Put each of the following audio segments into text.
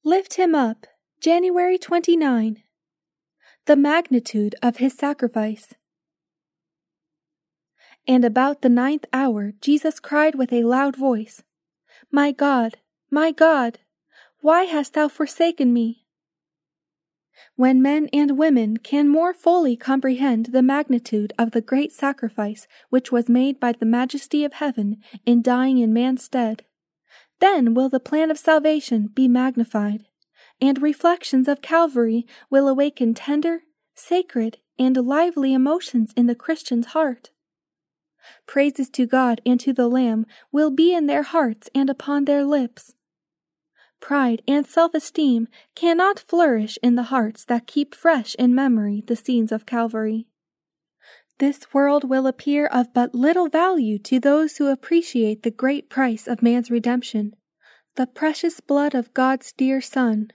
Lift him up, January 29. The magnitude of his sacrifice. And about the 9th hour Jesus cried with a loud voice, my God, why hast thou forsaken me? When men and women can more fully comprehend the magnitude of the great sacrifice which was made by the Majesty of heaven in dying in man's stead, then will the plan of salvation be magnified, and reflections of Calvary will awaken tender, sacred, and lively emotions in the Christian's heart. Praises to God and to the Lamb will be in their hearts and upon their lips. Pride and self-esteem cannot flourish in the hearts that keep fresh in memory the scenes of Calvary. This world will appear of but little value to those who appreciate the great price of man's redemption, the precious blood of God's dear Son.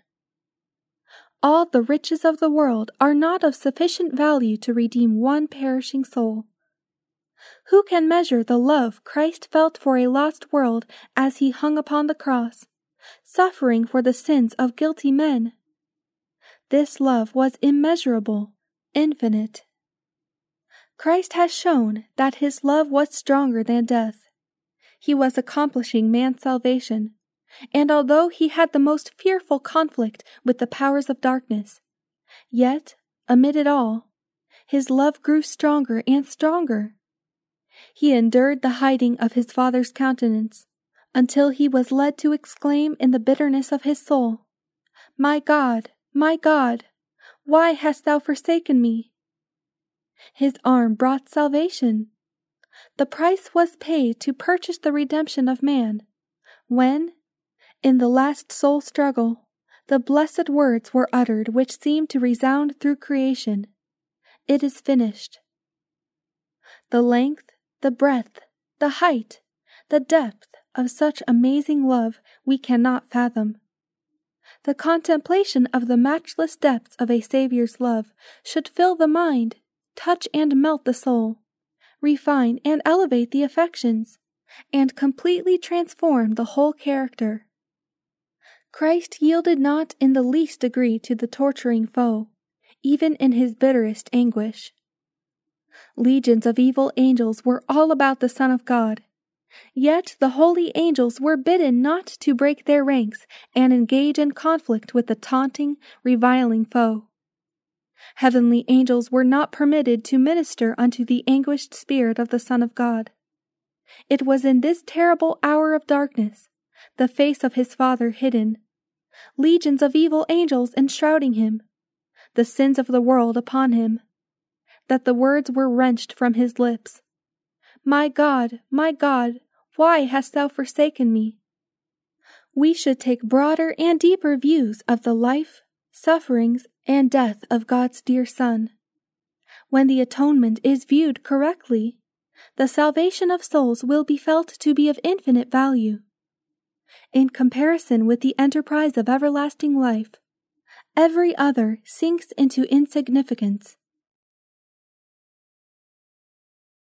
All the riches of the world are not of sufficient value to redeem one perishing soul. Who can measure the love Christ felt for a lost world as he hung upon the cross, suffering for the sins of guilty men? This love was immeasurable, infinite. Christ has shown that his love was stronger than death. He was accomplishing man's salvation, and although he had the most fearful conflict with the powers of darkness, yet, amid it all, his love grew stronger and stronger. He endured the hiding of his Father's countenance, until he was led to exclaim in the bitterness of his soul, my God, why hast thou forsaken me? His arm brought salvation. The price was paid to purchase the redemption of man, when, in the last soul struggle, the blessed words were uttered which seemed to resound through creation, it is finished. The length, the breadth, the height, the depth of such amazing love we cannot fathom. The contemplation of the matchless depths of a Saviour's love should fill the mind, touch and melt the soul, refine and elevate the affections, and completely transform the whole character. Christ yielded not in the least degree to the torturing foe, even in his bitterest anguish. Legions of evil angels were all about the Son of God, yet the holy angels were bidden not to break their ranks and engage in conflict with the taunting, reviling foe. Heavenly angels were not permitted to minister unto the anguished spirit of the Son of God. It was in this terrible hour of darkness, the face of his Father hidden, legions of evil angels enshrouding him, the sins of the world upon him, that the words were wrenched from his lips, my God, why hast thou forsaken me? We should take broader and deeper views of the life, sufferings, and death of God's dear Son. When the atonement is viewed correctly, the salvation of souls will be felt to be of infinite value. In comparison with the enterprise of everlasting life, every other sinks into insignificance.